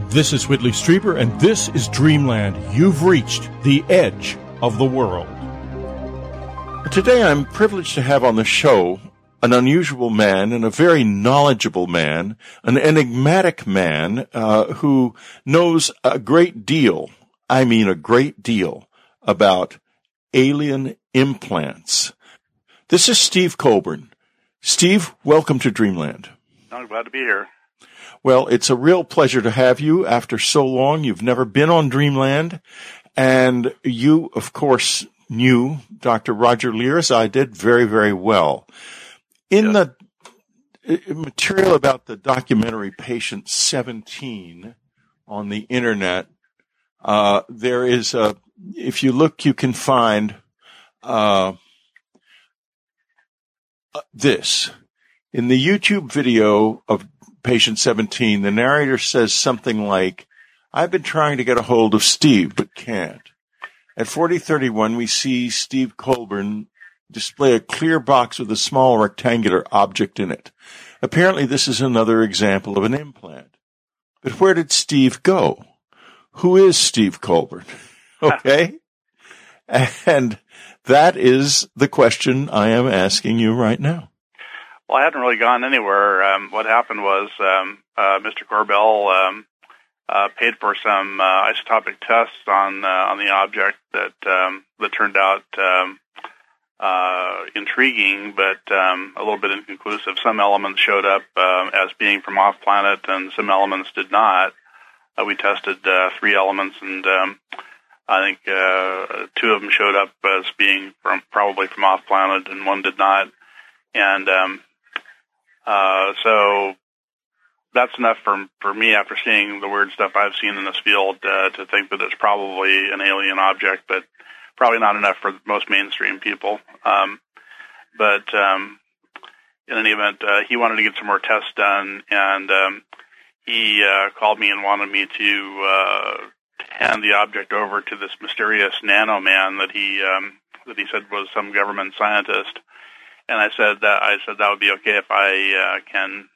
This is Whitley Strieber, and this is Dreamland. You've reached the edge of the world. Today I'm privileged to have on the show an unusual man and a very knowledgeable man, an enigmatic man who knows a great deal, a great deal, about alien implants. This is Steve Colburn. Steve, welcome to Dreamland. I'm glad to be here. Well, it's a real pleasure to have you after so long. You've never been on Dreamland, and you, of course, knew Dr. Roger Leir, as I did, very, very well. In the material about the documentary Patient 17 on the Internet, there is if you look, you can find this. In the YouTube video of Patient 17, the narrator says something like, "I've been trying to get a hold of Steve, but can't." At 4031, we see Steve Colburn display a clear box with a small rectangular object in it. Apparently, this is another example of an implant. But where did Steve go? Who is Steve Colburn? Okay? And that is the question I am asking you right now. Well, I hadn't really gone anywhere. What happened was Mr. Corbell paid for some isotopic tests on the object that turned out intriguing, but a little bit inconclusive. Some elements showed up as being from off planet, and some elements did not. We tested 3 elements, and I think 2 of them showed up as being probably from off planet, and 1 did not. And so that's enough for me, after seeing the weird stuff I've seen in this field, to think that it's probably an alien object, but probably not enough for most mainstream people. But in any event, he wanted to get some more tests done, and he called me and wanted me to hand the object over to this mysterious nano man that he said was some government scientist. And I said that would be okay if I can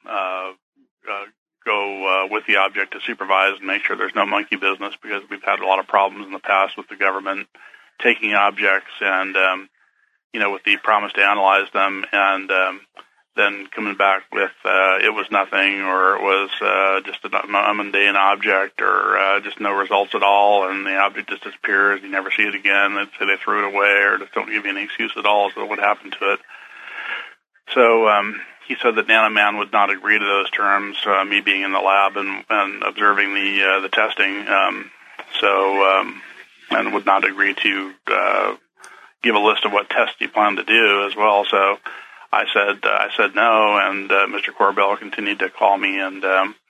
go with the object to supervise and make sure there's no monkey business, because we've had a lot of problems in the past with the government taking objects and with the promise to analyze them, and then coming back with it was nothing, or it was just a mundane object, or just no results at all, and the object just disappears. You never see it again. They'd say they threw it away, or just don't give you any excuse at all as to what happened to it. So he said that Nanoman would not agree to those terms, me being in the lab and observing the testing, and would not agree to give a list of what tests he planned to do as well. So I said no, and Mr. Corbell continued to call me and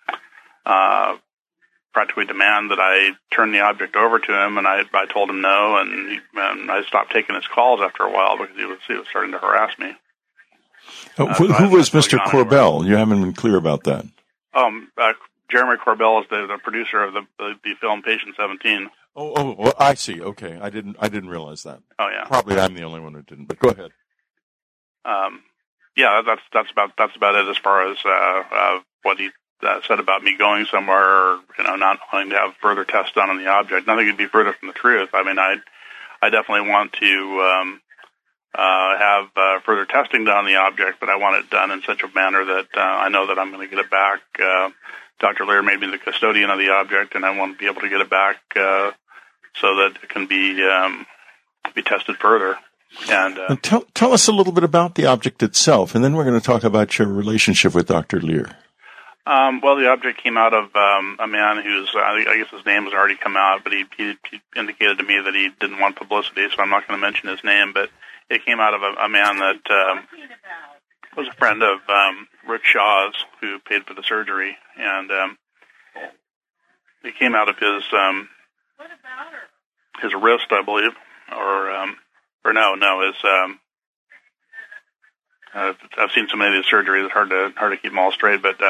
practically demand that I turn the object over to him, and I told him no, and I stopped taking his calls after a while because he was starting to harass me. Who was Mr. Corbell? You haven't been clear about that. Jeremy Corbell is the producer of the film Patient 17. Oh, I see. Okay, I didn't realize that. Oh yeah. Probably I'm the only one who didn't. But go ahead. Yeah, that's about it as far as what he said about me going somewhere, or not wanting to have further tests done on the object. Nothing could be further from the truth. I mean, I definitely want to have further testing done on the object, but I want it done in such a manner that I know that I'm going to get it back. Dr. Leir made me the custodian of the object, and I want to be able to get it back so that it can be tested further. And tell us a little bit about the object itself, and then we're going to talk about your relationship with Dr. Leir. Well, the object came out of a man who's, I guess his name has already come out, but he indicated to me that he didn't want publicity, so I'm not going to mention his name, but it came out of a man that was a friend of Rick Shaw's, who paid for the surgery, and it came out of his wrist, I believe, or no, his. I've seen so many of these surgeries; it's hard to keep them all straight. But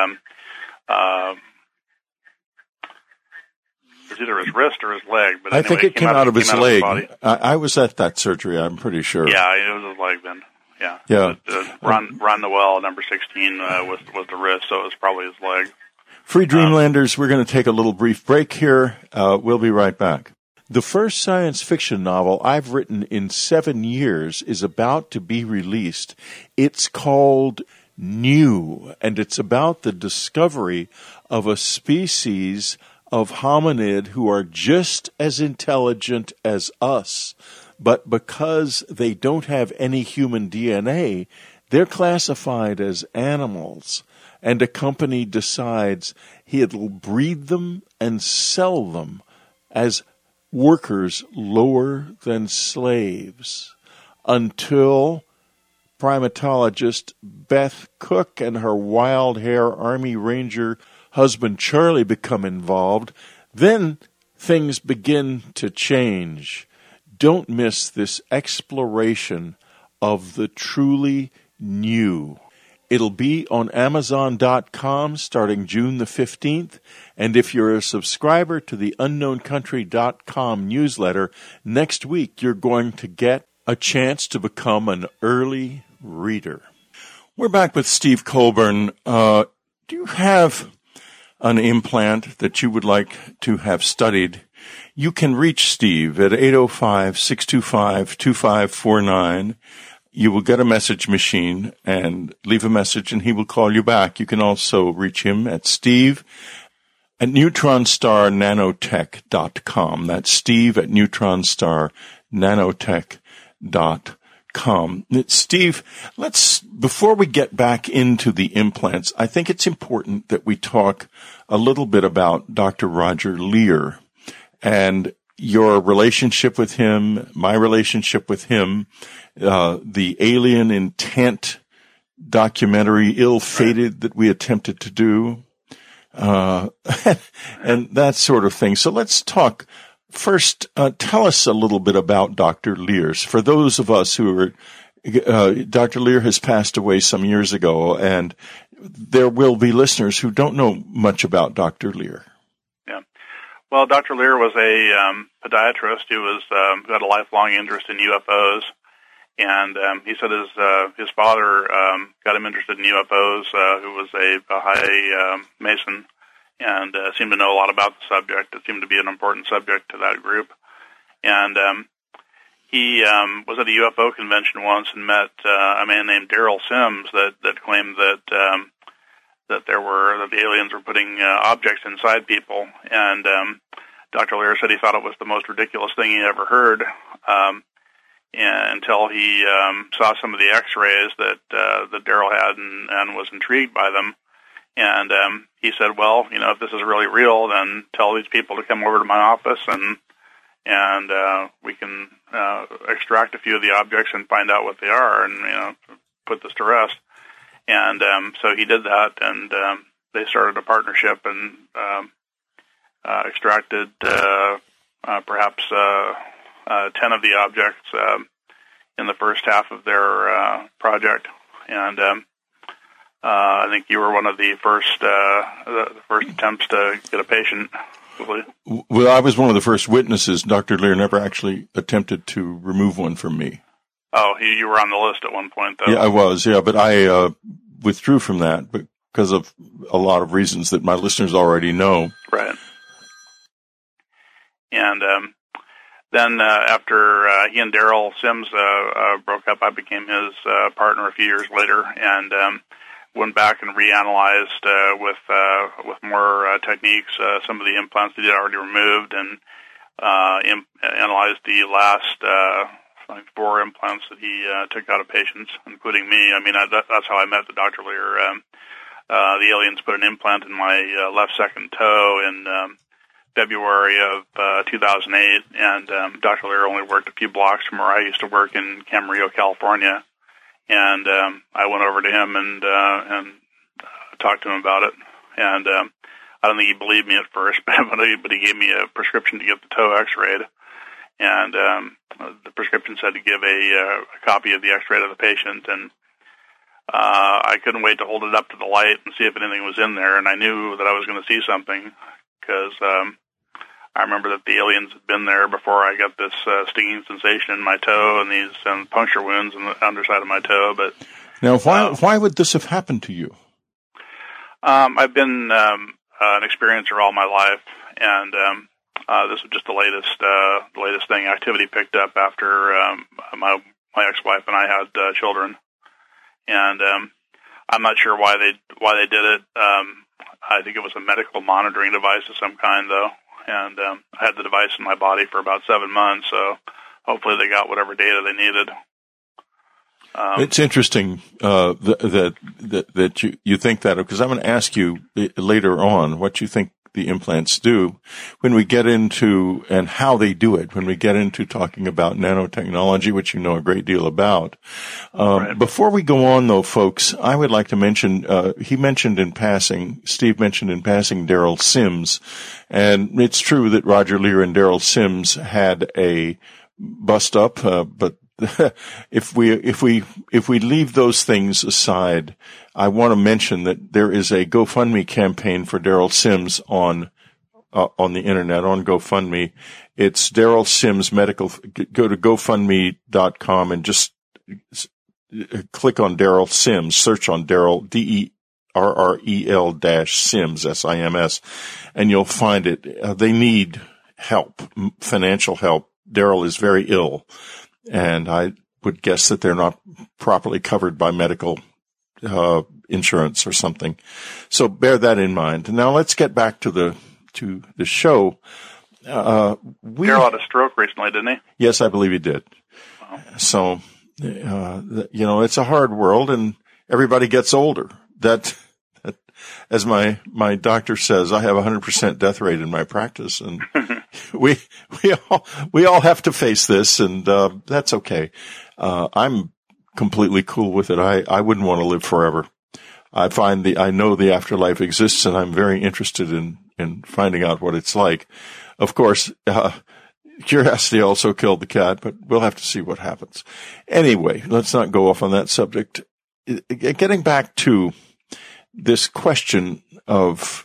it's either his wrist or his leg. But I think it came out of his leg. I was at that surgery. I'm pretty sure. Yeah, it was his leg then. Yeah. Yeah. Ron Noel, number 16, was the wrist, so it was probably his leg. Free Dreamlanders, we're going to take a little brief break here. We'll be right back. The first science fiction novel I've written in 7 years is about to be released. It's called New, and it's about the discovery of a species of hominid who are just as intelligent as us, but because they don't have any human DNA, they're classified as animals, and a company decides it'll breed them and sell them as workers lower than slaves, until primatologist Beth Cook and her wild-hair Army Ranger husband Charlie become involved. Then things begin to change. Don't miss this exploration of the truly new. It'll be on Amazon.com starting June the 15th. And if you're a subscriber to the UnknownCountry.com newsletter, next week you're going to get a chance to become an early reader. We're back with Steve Colburn. Do you have an implant that you would like to have studied? You can reach Steve at 805-625-2549. You will get a message machine and leave a message, and he will call you back. You can also reach him at steve@neutronstarnanotech.com. That's steve@neutronstarnanotech.com. Steve, before we get back into the implants, I think it's important that we talk a little bit about Dr. Roger Leir and your relationship with him, my relationship with him, the Alien Intent documentary, Ill-Fated, that we attempted to do, and that sort of thing. So let's talk. First, tell us a little bit about Dr. Leir. For those of us who are, Dr. Leir has passed away some years ago, and there will be listeners who don't know much about Dr. Leir. Yeah. Well, Dr. Leir was a podiatrist who had a lifelong interest in UFOs. And he said his father got him interested in UFOs, who was a high Mason, and seemed to know a lot about the subject. It seemed to be an important subject to that group. And he was at a UFO convention once and met a man named Daryl Sims that claimed that the aliens were putting objects inside people. And Dr. Leir said he thought it was the most ridiculous thing he ever heard. Until he saw some of the X-rays that Daryl had and was intrigued by them. And he said, well, if this is really real, then tell these people to come over to my office and we can extract a few of the objects and find out what they are and, put this to rest. And so he did that, and they started a partnership and extracted perhaps 10 of the objects in the first half of their project, and I think you were one of the first attempts to get a patient. Well, I was one of the first witnesses. Dr. Leir never actually attempted to remove one from me. Oh, you were on the list at one point, though. Yeah, I was. Yeah, but I withdrew from that because of a lot of reasons that my listeners already know. Right. And then after he and Daryl Sims broke up, I became his partner a few years later, and went back and reanalyzed with more techniques some of the implants that he had already removed, and analyzed the last 4 implants that he took out of patients, including me. I mean, that's how I met the Dr. Leir. The aliens put an implant in my left second toe in February of 2008, and Dr. Leir only worked a few blocks from where I used to work in Camarillo, California. And I went over to him and talked to him about it. And I don't think he believed me at first, but he gave me a prescription to get the toe X-rayed. And the prescription said to give a copy of the X-ray to the patient. And I couldn't wait to hold it up to the light and see if anything was in there. And I knew that I was going to see something because I remember that the aliens had been there before I got this stinging sensation in my toe and these puncture wounds in the underside of my toe. But now, why would this have happened to you? I've been an experiencer all my life, and this was just the latest thing. Activity picked up after my ex-wife and I had children, and I'm not sure why they did it. I think it was a medical monitoring device of some kind, though, and I had the device in my body for about 7 months, so hopefully they got whatever data they needed. It's interesting that you think that, because I'm going to ask you later on what you think the implants do when we get into, and how they do it, when we get into talking about nanotechnology, which you know a great deal about. Right. Before we go on, though, folks, I would like to mention, Steve mentioned in passing Derrel Sims, and it's true that Roger Leir and Derrel Sims had a bust up, but if we leave those things aside, I want to mention that there is a GoFundMe campaign for Derrel Sims on the internet, on GoFundMe. It's Derrel Sims Medical. Go to GoFundMe.com and just click on Derrel Sims, search on Derrel, DERREL-Sims, SIMS, and you'll find it. They need help, financial help. Derrel is very ill, and I would guess that they're not properly covered by medical insurance or something. So bear that in mind. Now let's get back to the show. Derrel had a stroke recently, didn't he? Yes, I believe he did. Wow. So, it's a hard world, and everybody gets older. That as my doctor says, I have 100% death rate in my practice, and we all have to face this, and that's okay. I'm completely cool with it. I wouldn't want to live forever. I know the afterlife exists, and I'm very interested in finding out what it's like. Of course, curiosity also killed the cat, but we'll have to see what happens. Anyway, let's not go off on that subject. Getting back to this question of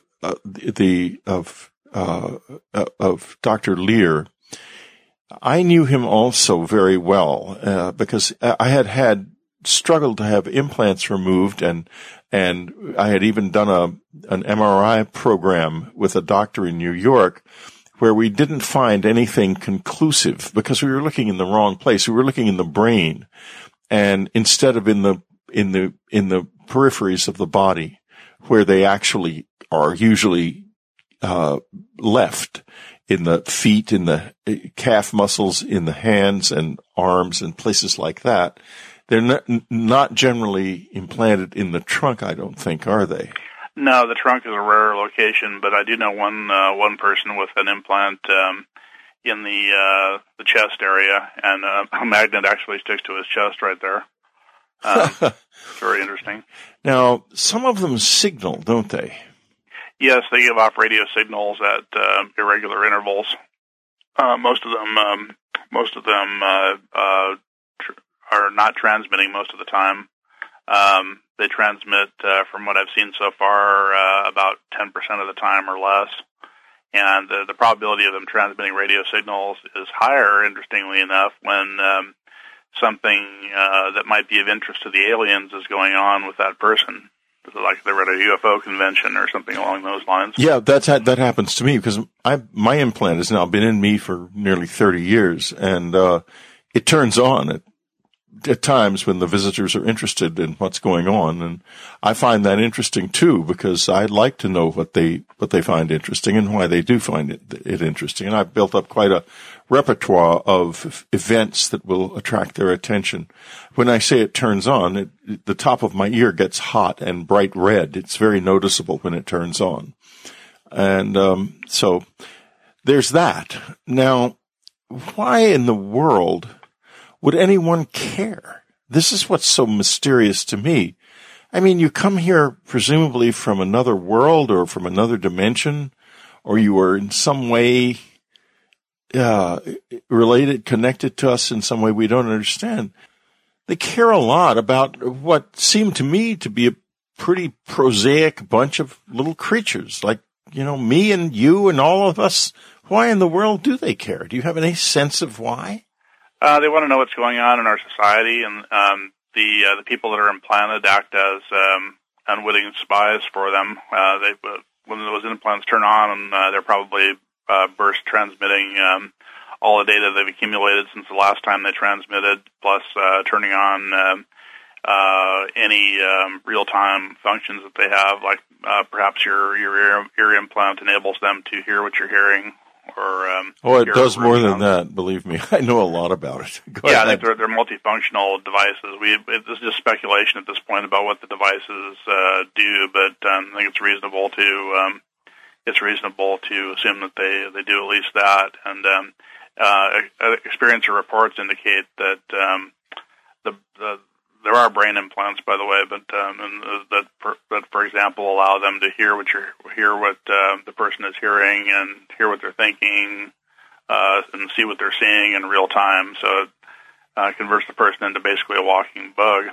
Dr. Leir, I knew him also very well because I had struggled to have implants removed, and I had even done an MRI program with a doctor in New York where we didn't find anything conclusive because we were looking in the wrong place. We were looking in the brain, and instead of in the peripheries of the body, where they actually are usually left, in the feet, in the calf muscles, in the hands and arms and places like that. They're not generally implanted in the trunk, I don't think, are they? No, the trunk is a rare location, but I do know one person with an implant in the chest area, and a magnet actually sticks to his chest right there. Very interesting. Now, some of them signal, don't they? Yes, they give off radio signals at irregular intervals. Most of them are not transmitting most of the time. They transmit, from what I've seen so far, about 10% of the time or less. And the probability of them transmitting radio signals is higher, interestingly enough, when something that might be of interest to the aliens is going on with that person. Like they were at a UFO convention or something along those lines. Yeah, that happens to me because my implant has now been in me for nearly 30 years, and it turns on at times when the visitors are interested in what's going on, and I find that interesting too because I'd like to know what they find interesting and why they do find it interesting. And I've built up quite a repertoire of events that will attract their attention. When I say it turns on, the top of my ear gets hot and bright red. It's very noticeable when it turns on. And so there's that. Now, why in the world would anyone care? This is what's so mysterious to me. I mean, you come here presumably from another world or from another dimension, or you are in some way related, connected to us in some way we don't understand. They care a lot about what seemed to me to be a pretty prosaic bunch of little creatures, like, me and you and all of us. Why in the world do they care? Do you have any sense of why? They want to know what's going on in our society, and the people that are implanted act as unwitting spies for them. when those implants turn on, they're probably burst transmitting all the data they've accumulated since the last time they transmitted, plus turning on any real-time functions that they have, like perhaps your ear implant enables them to hear what you're hearing. Or it does more than that. Believe me, I know a lot about it. I think they're multifunctional devices. This is just speculation at this point about what the devices do, but I think it's reasonable to assume that they do at least that. And experience or reports indicate that there are brain implants, by the way, but that, for example, allow them to hear what the person is hearing and hear what they're thinking, and see what they're seeing in real time. So it converts the person into basically a walking bug.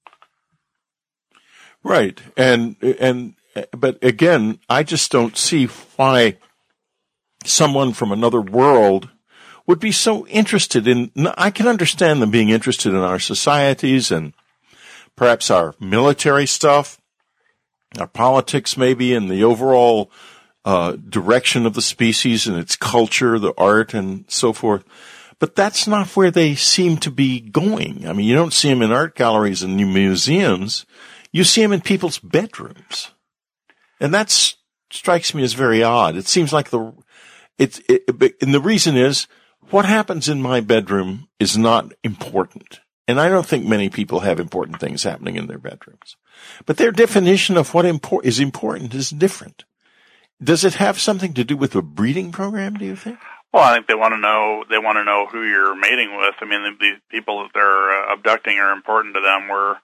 Right, but again, I just don't see why someone from another world would be so interested in. I can understand them being interested in our societies and perhaps our military stuff, our politics maybe, and the overall direction of the species and its culture, the art, and so forth. But that's not where they seem to be going. I mean, you don't see them in art galleries and new museums. You see them in people's bedrooms. And that strikes me as very odd. It seems like and the reason is, what happens in my bedroom is not important. And I don't think many people have important things happening in their bedrooms. But their definition of what is important is different. Does it have something to do with a breeding program, do you think? Well, I think they want to know who you're mating with. I mean, the people that they're abducting are important to them. We're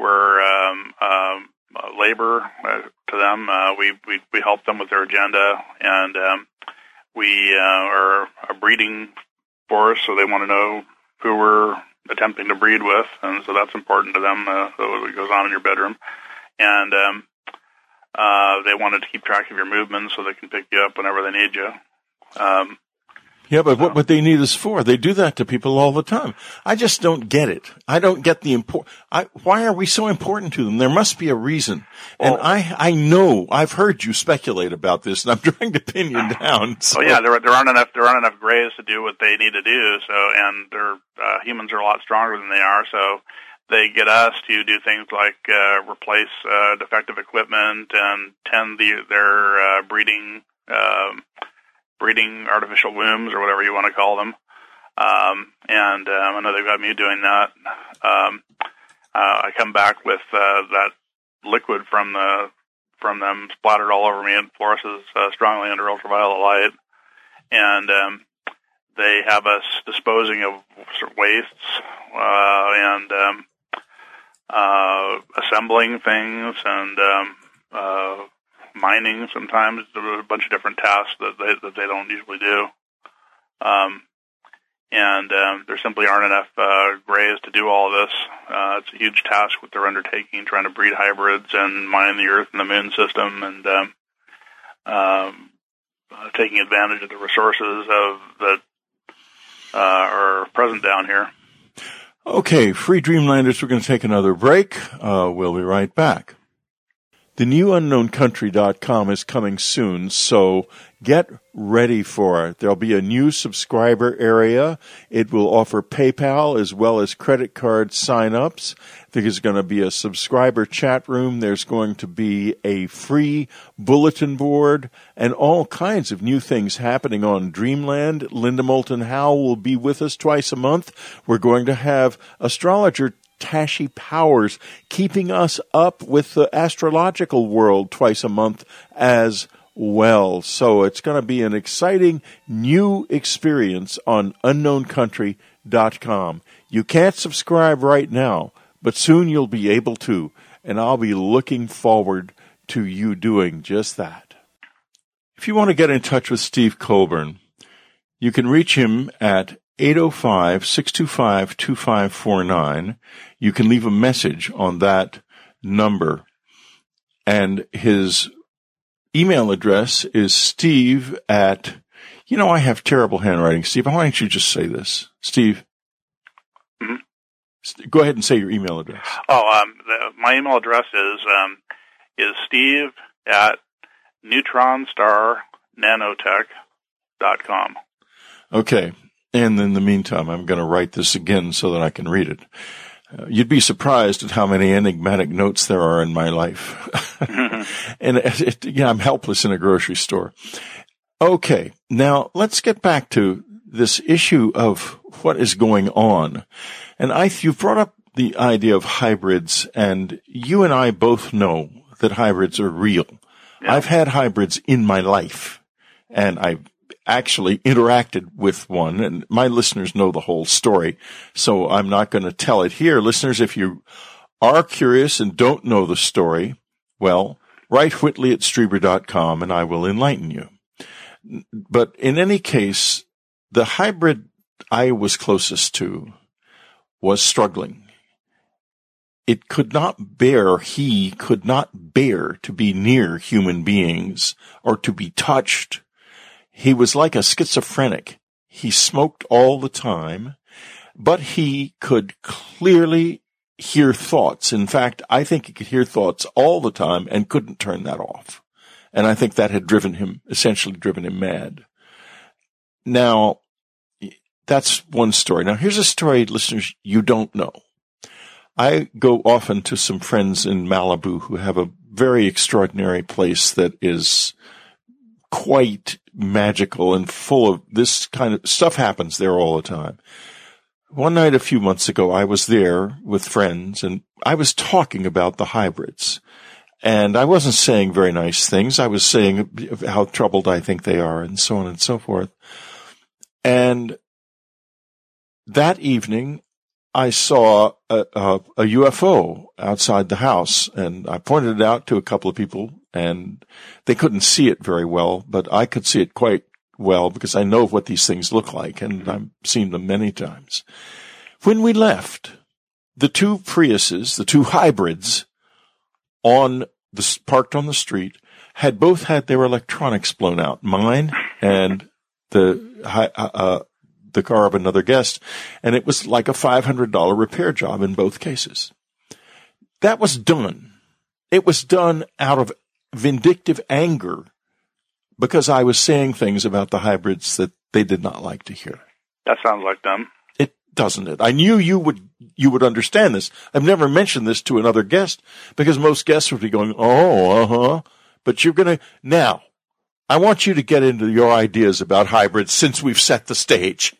labor to them. We help them with their agenda, and we are a breeding force, so they want to know who we're attempting to breed with, and so that's important to them, what goes on in your bedroom. And they wanted to keep track of your movements so they can pick you up whenever they need you. But what would they need us for? They do that to people all the time. I just don't get it. I don't get the why are we so important to them? There must be a reason. And I know, I've heard you speculate about this, and I'm trying to pin you down. So. Well, yeah, there aren't enough grays to do what they need to do. So, and humans are a lot stronger than they are. So they get us to do things like replace defective equipment and tend their breeding artificial wombs, or whatever you want to call them. And I know they've got me doing that. I come back with that liquid from them splattered all over me and fluoresces strongly under ultraviolet light. And they have us disposing of wastes and assembling things and mining sometimes. There's a bunch of different tasks that they don't usually do. And there simply aren't enough grays to do all of this. It's a huge task what they're undertaking, trying to breed hybrids and mine the Earth and the Moon system, and taking advantage of the resources that are present down here. Okay, Free Dreamlanders, we're going to take another break. We'll be right back. The new UnknownCountry.com is coming soon, so get ready for it. There'll be a new subscriber area. It will offer PayPal as well as credit card sign-ups. There's going to be a subscriber chat room. There's going to be a free bulletin board and all kinds of new things happening on Dreamland. Linda Moulton Howe will be with us twice a month. We're going to have astrologer Tashi Powers keeping us up with the astrological world twice a month as well. So it's going to be an exciting new experience on UnknownCountry.com. You can't subscribe right now, but soon you'll be able to, and I'll be looking forward to you doing just that. If you want to get in touch with Steve Colburn, you can reach him at 805-625-2549. You can leave a message on that number. And his email address is Steve at, I have terrible handwriting, Steve. Why don't you just say this? Steve? Mm-hmm. Go ahead and say your email address. My email address is Steve at NeutronStarNanotech.com. Okay. And in the meantime, I'm going to write this again so that I can read it. You'd be surprised at how many enigmatic notes there are in my life. And I'm helpless in a grocery store. Okay. Now let's get back to this issue of what is going on. And you brought up the idea of hybrids, and you and I both know that hybrids are real. Yeah. I've had hybrids in my life, and I've actually interacted with one, and my listeners know the whole story, so I'm not going to tell it here. Listeners, if you are curious and don't know the story, well, write Whitley@Strieber.com and I will enlighten you. But in any case, the hybrid I was closest to was struggling. He could not bear to be near human beings or to be touched. He was like a schizophrenic. He smoked all the time, but he could clearly hear thoughts. In fact, I think he could hear thoughts all the time and couldn't turn that off. And I think that had essentially driven him mad. Now, that's one story. Now, here's a story, listeners, you don't know. I go often to some friends in Malibu who have a very extraordinary place that is quite magical and full of this kind of stuff. Happens there all the time. One night a few months ago, I was there with friends and I was talking about the hybrids. And I wasn't saying very nice things. I was saying how troubled I think they are and so on and so forth. And that evening, I saw a UFO outside the house, and I pointed it out to a couple of people, and they couldn't see it very well, but I could see it quite well because I know what these things look like, and I've seen them many times. When we left, the two Priuses, the two hybrids, parked on the street, had both had their electronics blown out. Mine and the car of another guest, and it was like a $500 repair job in both cases. That was done. It was done out of vindictive anger because I was saying things about the hybrids that they did not like to hear. That sounds like them. It doesn't it? I knew you would understand this. I've never mentioned this to another guest because most guests would be going, but you're going to, now, I want you to get into your ideas about hybrids since we've set the stage.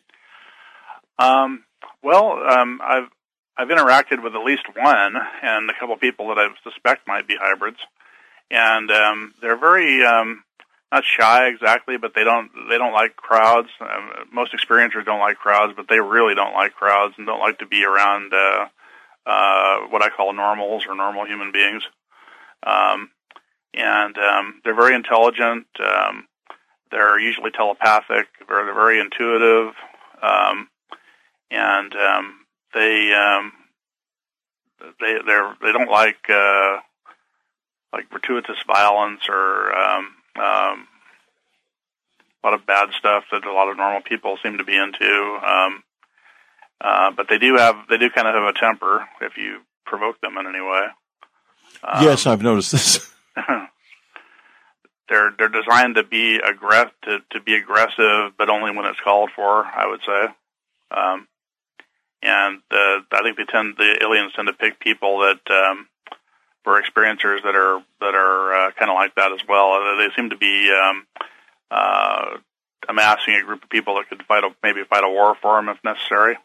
I've interacted with at least one and a couple of people that I suspect might be hybrids, and they're very not shy exactly, but they don't like crowds. Most experiencers don't like crowds, but they really don't like crowds and don't like to be around what I call normals or normal human beings. They're very intelligent. They're usually telepathic. They're very intuitive. They don't like gratuitous violence or a lot of bad stuff that a lot of normal people seem to be into. But they do kind of have a temper if you provoke them in any way. Yes, I've noticed this. They're designed to be aggressive, but only when it's called for, I would say. I think the aliens tend to pick people that were experiencers that are kind of like that as well. They seem to be amassing a group of people that could fight a war for them if necessary.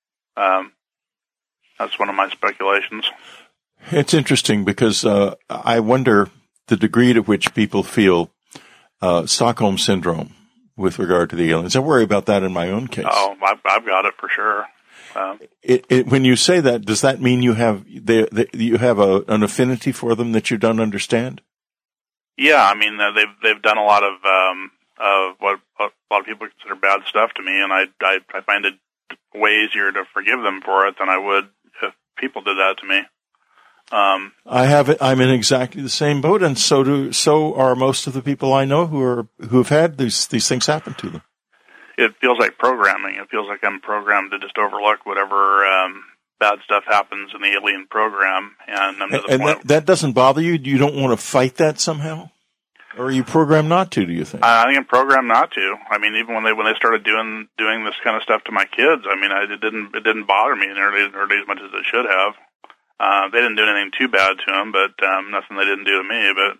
That's one of my speculations. It's interesting because I wonder the degree to which people feel Stockholm Syndrome with regard to the aliens. I worry about that in my own case. Oh, I've got it for sure. When you say that, does that mean you have an affinity for them that you don't understand? Yeah, I mean they've done a lot of what a lot of people consider bad stuff to me, and I find it way easier to forgive them for it than I would if people did that to me. I'm in exactly the same boat, and so are most of the people I know who've had these things happen to them. It feels like programming. It feels like I'm programmed to just overlook whatever bad stuff happens in the alien program, and I'm to the point. That doesn't bother you? You don't want to fight that somehow? Or are you programmed not to, do you think? I think I'm programmed not to. I mean, even when they started doing this kind of stuff to my kids, I mean, it didn't bother me nearly as much as it should have. They didn't do anything too bad to them, but nothing they didn't do to me. But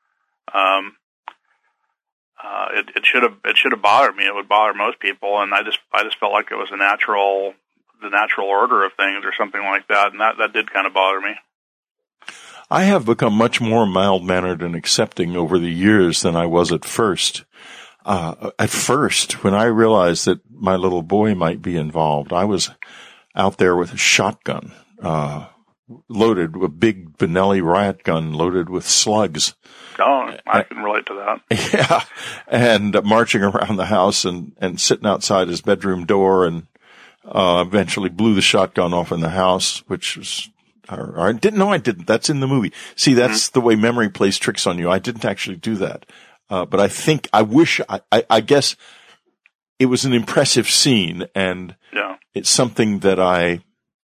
it should have bothered me. It would bother most people, and I just felt like it was the natural order of things or something like that, and that did kind of bother me. I have become much more mild-mannered and accepting over the years than I was at first. At first, when I realized that my little boy might be involved, I was out there with a shotgun, loaded with a big Benelli riot gun loaded with slugs. Oh, I can relate to that. Yeah, and marching around the house and sitting outside his bedroom door, and eventually blew the shotgun off in the house, which was... I didn't know I didn't. That's in the movie. See, that's the way memory plays tricks on you. I didn't actually do that. But I guess it was an impressive scene, and it's something that I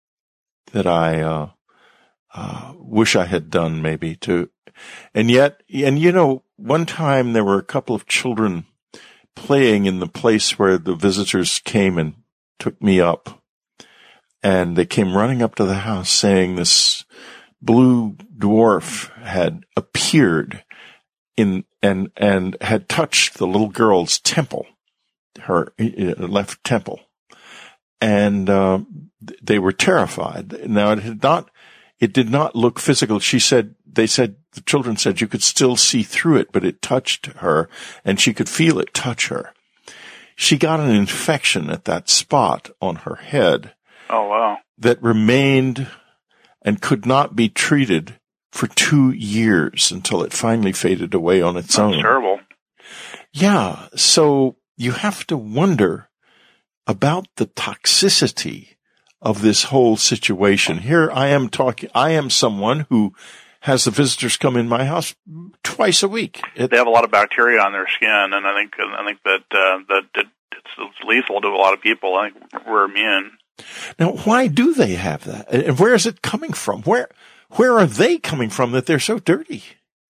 wish I had done maybe too. And one time there were a couple of children playing in the place where the visitors came and took me up. And they came running up to the house saying this blue dwarf had appeared and had touched the little girl's temple, her left temple. And they were terrified. Now it did not look physical. The children said you could still see through it, but it touched her and she could feel it touch her. She got an infection at that spot on her head. Oh, wow. That remained and could not be treated for 2 years until it finally faded away on its own. That's terrible. Yeah. So you have to wonder about the toxicity of this whole situation. Here I am someone who has the visitors come in my house twice a week. They have a lot of bacteria on their skin, and I think that it's lethal to a lot of people. I think we're immune. Now, why do they have that? And where is it coming from? Where are they coming from that they're so dirty?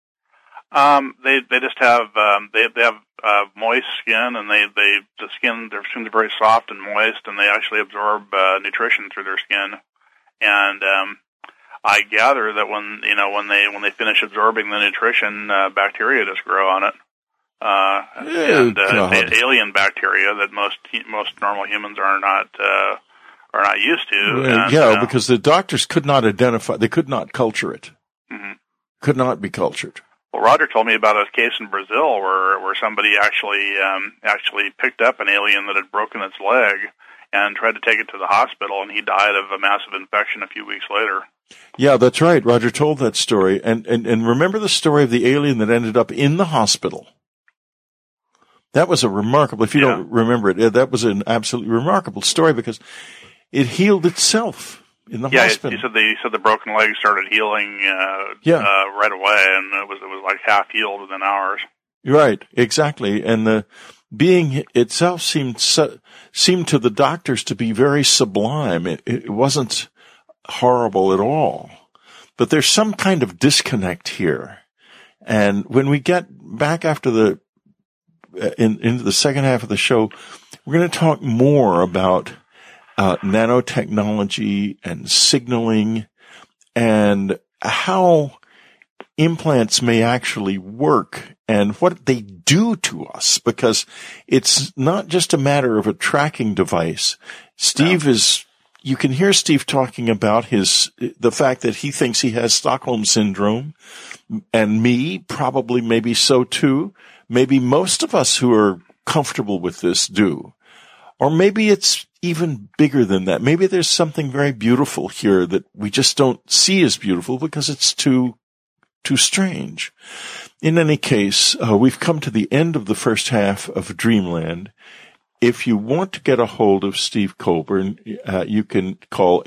They just have they have moist skin, and their skins are very soft and moist, and they actually absorb nutrition through their skin. And I gather that when they finish absorbing the nutrition, bacteria just grow on it. Alien bacteria that most normal humans are not used to. Because the doctors could not identify, they could not culture it. Mm-hmm. Could not be cultured. Well, Roger told me about a case in Brazil where somebody actually picked up an alien that had broken its leg and tried to take it to the hospital, and he died of a massive infection a few weeks later. Yeah, that's right. Roger told that story. And remember the story of the alien that ended up in the hospital? That was a remarkable, if you don't remember it, that was an absolutely remarkable story because it healed itself in the hospital. He said the broken leg started healing right away, and it was like half healed within hours. Right, exactly. And the being itself seemed to the doctors to be very sublime. It wasn't horrible at all. But there's some kind of disconnect here. And when we get back after into the second half of the show, we're going to talk more about nanotechnology and signaling and how implants may actually work and what they do to us, because it's not just a matter of a tracking device. You can hear Steve talking about the fact that he thinks he has Stockholm syndrome, and maybe so too. Maybe most of us who are comfortable with this do. Or maybe it's even bigger than that. Maybe there's something very beautiful here that we just don't see as beautiful because it's too strange. In any case, we've come to the end of the first half of Dreamland. If you want to get a hold of Steve Colburn, you can call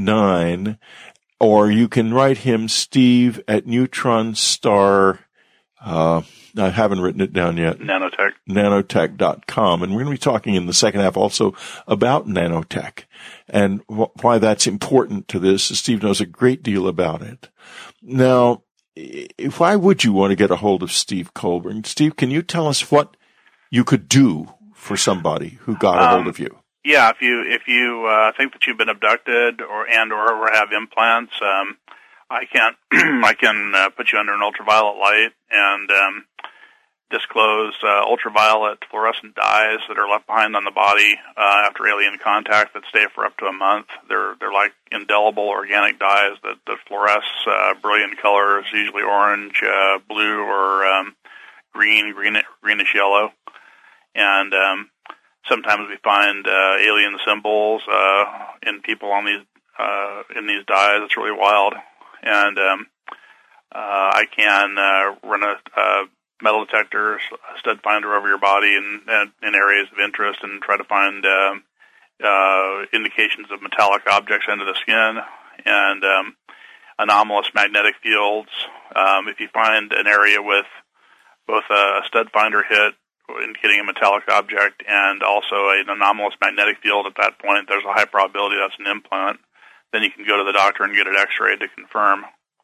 805-625-2549, or you can write him Steve at NeutronStar I haven't written it down yet. Nanotech. Nanotech.com. And we're going to be talking in the second half also about nanotech and why that's important to this. Steve knows a great deal about it. Now, why would you want to get a hold of Steve Colburn? Steve, can you tell us what you could do for somebody who got a hold of you? Yeah, if you think that you've been abducted or have implants, I can put you under an ultraviolet light and disclose ultraviolet fluorescent dyes that are left behind on the body after alien contact that stay for up to a month. They're like indelible organic dyes that fluoresce brilliant colors, usually orange, blue, or greenish yellow. And sometimes we find alien symbols in people on in these dyes. It's really wild. And I can run a metal detector, a stud finder over your body in areas of interest and try to find indications of metallic objects under the skin and anomalous magnetic fields. If you find an area with both a stud finder hit indicating a metallic object and also an anomalous magnetic field at that point, there's a high probability that's an implant. Then you can go to the doctor and get it x-rayed to confirm.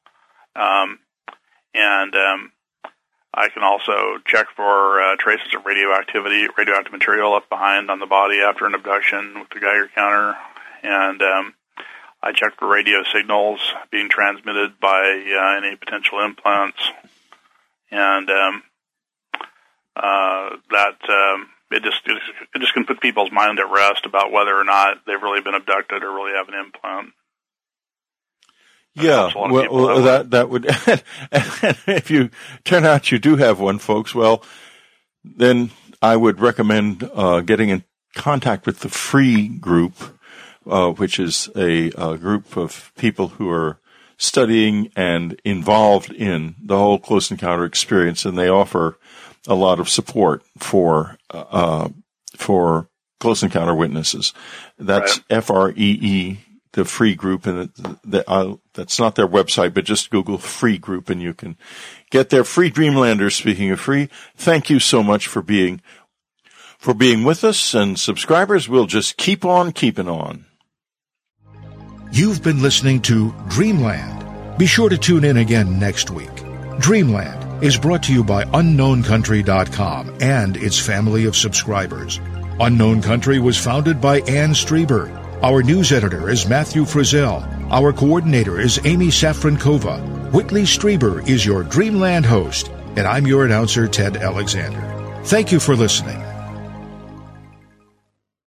I can also check for traces of radioactive material left behind on the body after an abduction with the Geiger counter. And I check for radio signals being transmitted by any potential implants. And it just can put people's mind at rest about whether or not they've really been abducted or really have an implant. Yeah, well, that would, if you turn out you do have one, folks, well, then I would recommend getting in contact with the Free Group, which is a group of people who are studying and involved in the whole close encounter experience, and they offer a lot of support for close encounter witnesses. That's right. FREE. The Free Group, and that's not their website, but just Google Free Group and you can get there. Free Dreamlanders, speaking of free, thank you so much for being with us, and subscribers, we'll just keep on keeping on. You've been listening to Dreamland. Be sure to tune in again next week. Dreamland is brought to you by UnknownCountry.com and its family of subscribers. Unknown Country was founded by Ann Strieber. Our news editor is Matthew Frizzell. Our coordinator is Amy Safrankova. Whitley Strieber is your Dreamland host, and I'm your announcer, Ted Alexander. Thank you for listening.